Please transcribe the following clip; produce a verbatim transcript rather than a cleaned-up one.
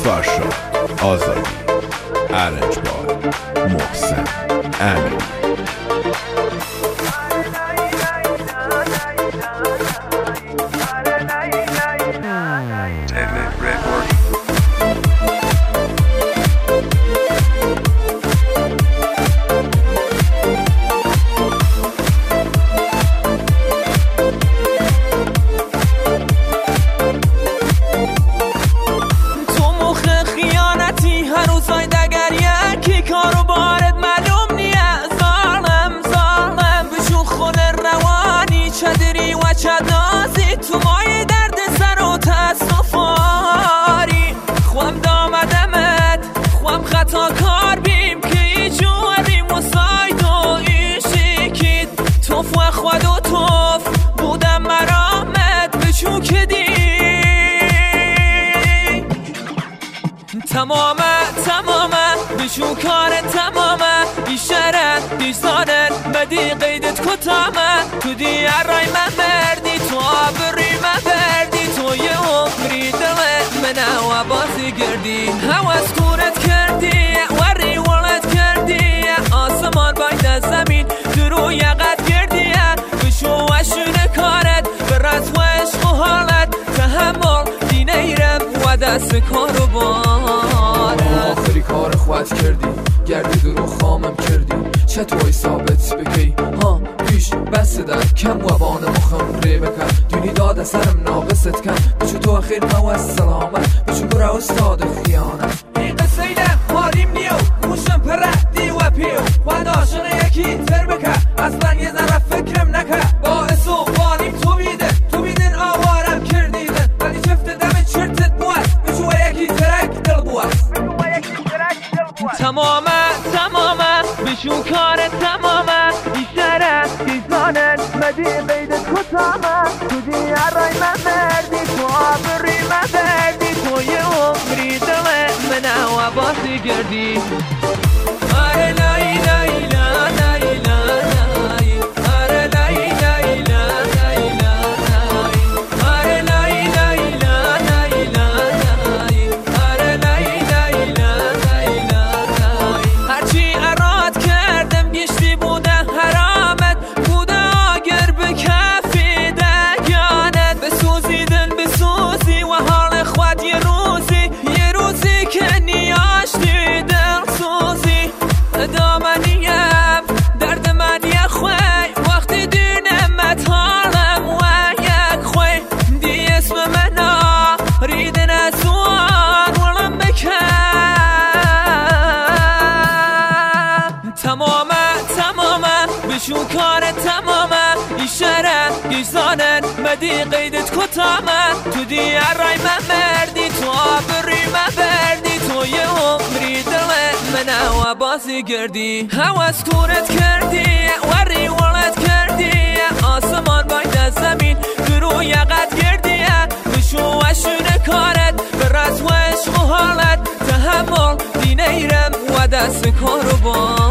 فرشاد، آزادی، ارنجبار، محسن، امین. چدازی تو مای درد سر و تصفاری خوام دامدمت خوام خطا کار بیم که ای جواری مساید و ایشیکید توف و خود و توف بودم مرامت بچو که دی تمامه تمامه بچو کار تمامه بیشرت بیزانن بدی قیدت کتامه تو دی رای من بردی تو آبری من بردی تو یه عمری دل من و بازی گردی هواز کورت کردی وری ولد کردی آسمان باید زمین درو یقت گردی بشو وشون کارت برات و عشق و حالت تحمل دی نیرم و دست کارو بارت آخری کار خواهد کردی گردی درو خامم کردی چطوری ثابت بکی ها پیش بس در کم و بان مخم ری بکن دونی داد سرم ناقصت کن بچو تو اخیر مو سلامت بچو برا استاد خیانت این قصه اینه ماریم نیو موشم پردی و پیو و داشنه یکی تر بکن اصلا یه ذره فکرم نکن باعث و بانیم تو بیده تو بیدن آوارم کردیدن ولی چفت دم چرتت بود بچو یکی ترک دل بود تمامه تمامه بشون کار تمامه بیشتره بیزانن بدی قیدت کتامه تو دی رای من بردی تو آبری من بردی تو یه عمری دل من و بازی گردی آره لای لای لای لای لای آره لای لای لای لای آره لای لای لای لای آره لای لای لای هرچی اراد کردم گشتی بوده حرامت بوده اگر به کفی دگانت بسوزیدن بسوزی و حال خود یه روزی یه روزی که نیاشتی دل سوزی دامنیم درد من یه خوی وقتی دینمت حالم و یک خوی دی اسم منا ریدن از وان ولم بکن تمامه تمامه بشون کار تمامه ایشرت گیزانن مدی قیدت کتامه تو دی رای من بردی تو آبری من بردی تو یه عمری دل من و بازی گردی هواز کورت کردی وری ولد کردی آسمان باید زمین درو یقت گردی بشو وشون کارت برات و عشق و حالت تحمل دی نیرم و دست کارو با